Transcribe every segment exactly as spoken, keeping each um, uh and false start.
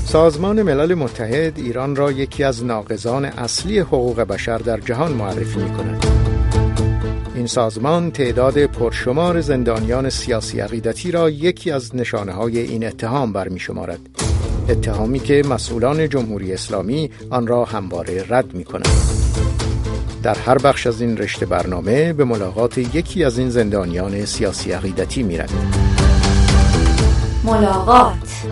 سازمان ملل متحد ایران را یکی از ناقضان اصلی حقوق بشر در جهان معرفی می‌کند. این سازمان تعداد پرشمار زندانیان سیاسی عقیدتی را یکی از نشانه‌های این اتهام برمی‌شمارد. اتهامی که مسئولان جمهوری اسلامی آن را همواره رد می‌کنند. در هر بخش از این رشته برنامه به ملاقات یکی از این زندانیان سیاسی عقیدتی می‌رویم. ملاقات.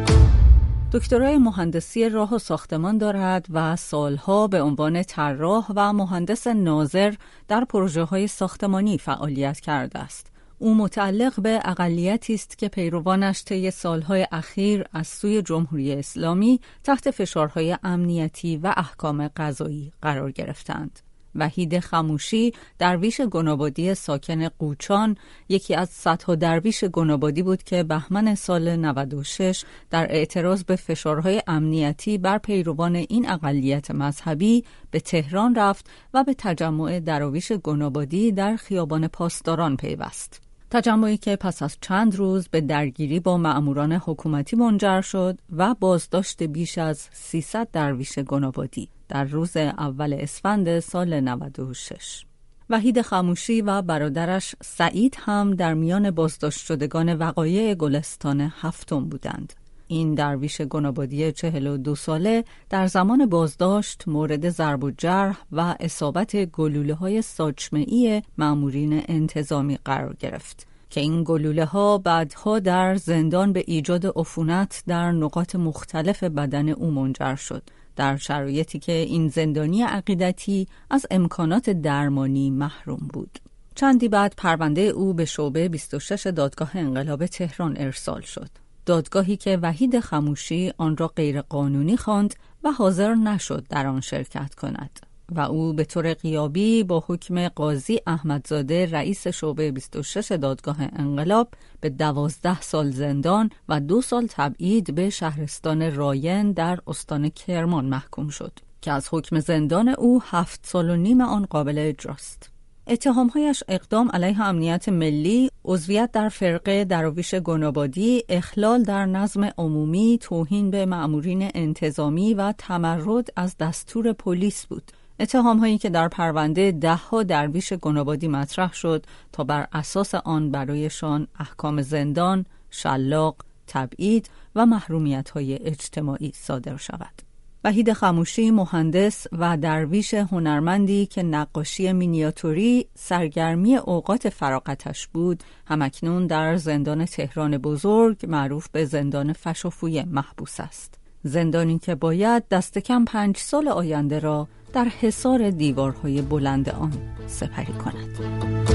دکترای مهندسی راه و ساختمان دارد و سالها به عنوان طراح و مهندس ناظر در پروژه‌های ساختمانی فعالیت کرده است. او متعلق به اقلیتی است که پیروانش طی سالهای اخیر از سوی جمهوری اسلامی تحت فشارهای امنیتی و احکام قضایی قرار گرفتند. وحید خموشی، درویش گنابادی ساکن قوچان، یکی از صدها درویش گنابادی بود که بهمن سال نود و شش در اعتراض به فشارهای امنیتی بر پیروان این اقلیت مذهبی به تهران رفت و به تجمع دراویش گنابادی در خیابان پاسداران پیوست. تجمعی که پس از چند روز به درگیری با مأموران حکومتی منجر شد و بازداشت بیش از سیصد درویش گنابادی در روز اول اسفند سال نود و شش. وحید خموشی و برادرش سعید هم در میان بازداشت شدگان وقایع گلستان هفتم بودند. این درویش گنابادی چهل و دو ساله در زمان بازداشت مورد ضرب و جرح و اصابت گلوله‌های ساچمه‌ای مأمورین انتظامی قرار گرفت که این گلوله‌ها بعدها در زندان به ایجاد عفونت در نقاط مختلف بدن او منجر شد، در شرایطی که این زندانی عقیدتی از امکانات درمانی محروم بود. چندی بعد پرونده او به شعبه بیست و شش دادگاه انقلاب تهران ارسال شد. دادگاهی که وحید خموشی آن را غیر قانونی خواند و حاضر نشد در آن شرکت کند و او به طور غیابی با حکم قاضی احمدزاده رئیس شعبه بیست و شش دادگاه انقلاب به دوازده سال زندان و دو سال تبعید به شهرستان راین در استان کرمان محکوم شد که از حکم زندان او هفت سال و نیم آن قابل اجراست. اتهامهایش اقدام علیه امنیت ملی، عضویت در فرقه دراویش گنابادی، اخلال در نظم عمومی، توهین به مأمورین انتظامی و تمرد از دستور پلیس بود. اتهامهایی که در پرونده ده ها درویش گنابادی مطرح شد تا بر اساس آن برایشان احکام زندان، شلاق، تبعید و محرومیت‌های اجتماعی صادر شود. وحید خموشی مهندس و درویش هنرمندی که نقاشی مینیاتوری سرگرمی اوقات فراغتش بود، همکنون در زندان تهران بزرگ معروف به زندان فشافوی محبوس است. زندانی که باید دست کم پنج سال آینده را در حصار دیوارهای بلند آن سپری کند.